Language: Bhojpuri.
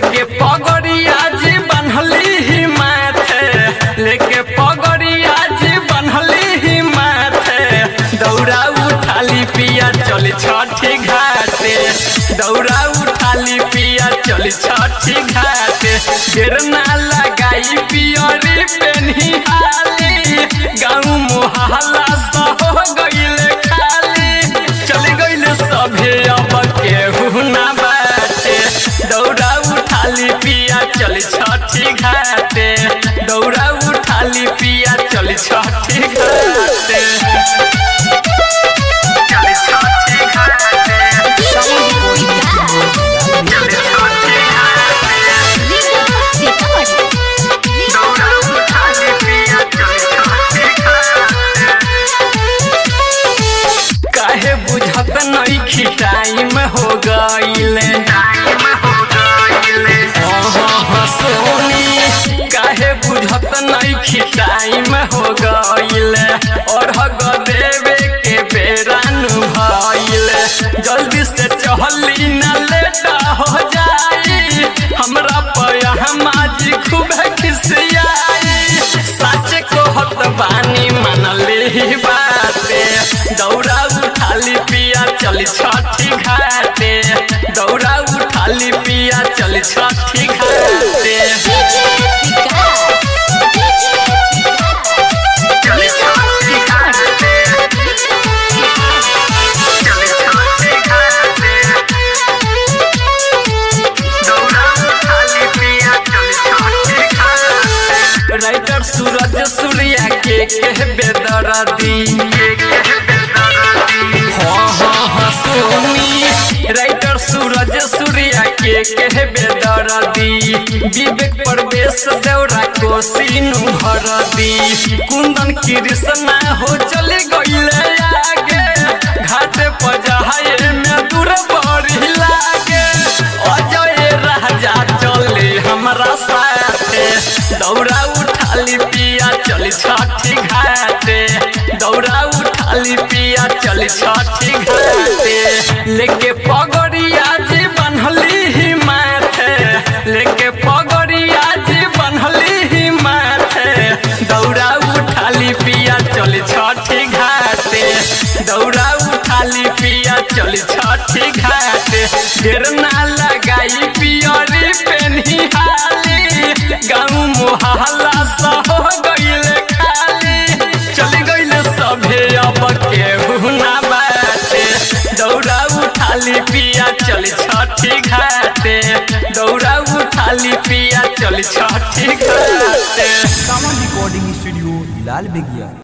लेके पगड़िया जी बनहली ही माथे, लेके पगड़िया जी बनहली ही माथे, दौड़ा उठाली पिया चली छठी घाटे, दौड़ा उठाली पिया चली छठी घाटे। देर ना लगाई पियरी पेन्ही हाली, गाँव मोहल्ला सह गइले खाली, चली गइले सभे अब केहू ना बाटे, दौड़ा उठाली पिया चली छठी घाटे, दौड़ा उठाली पिया चली छठी घाटे, चली छठी घाटे, चली छठी घाटे, दौड़ा उठाली पिया चली छठी घाटे। काहे बुझत नइखी टाइम हो गइले, काहे बुझत नइखी टाइम हो गइले, और हग देवे के बेरान भइले, जल्दी से चहली न लेटा हो जाई, हमरा पया हमाजी खूब खिसियाई, सच कहत बानी मनली बाते, दौड़ा उठाली पिया चली छठी घाटे, दौड़ा उठाली पिया चली छठी घाटे, चली छठी घाटे, चली छठी घाटे, दौड़ा उठाली पिया चली छठी घाटे। राइटर सूरज सूर्या के बेदर्दी, राइटर सूरज सूर्या के बेदर्दी, विवेक प्रवेश देवरा को सीनु भरदी, कुंदन कृष्णा हो चले गइले आगे, घाटे पजाए में दूर बड़ी लागे, अजय राजा चले हमरा साथे, दौड़ा उठाली पिया चली छठी घाटे, दौड़ा उठाली पिया चली छठी घाटे, लेके पगड़िया जी बनहली ही माथे, लेके पगड़िया जी बनहली ही माथे, दौड़ा उठाली पिया चली छठी घाटे, दौड़ा उठाली पिया चली छठी घाटे। देर ना लगाई पियरी पेन्ही हाली, गाँव मोहल्ला सह गइले खाली, चली गइले सभे अब केहू ना बाटे, दौड़ा उठाली पिया चली छठी घाटे, दौड़ा उठाली पिया चली छठी घाटे। सावन रिकॉर्डिंग स्टूडियो लाल बेगिया।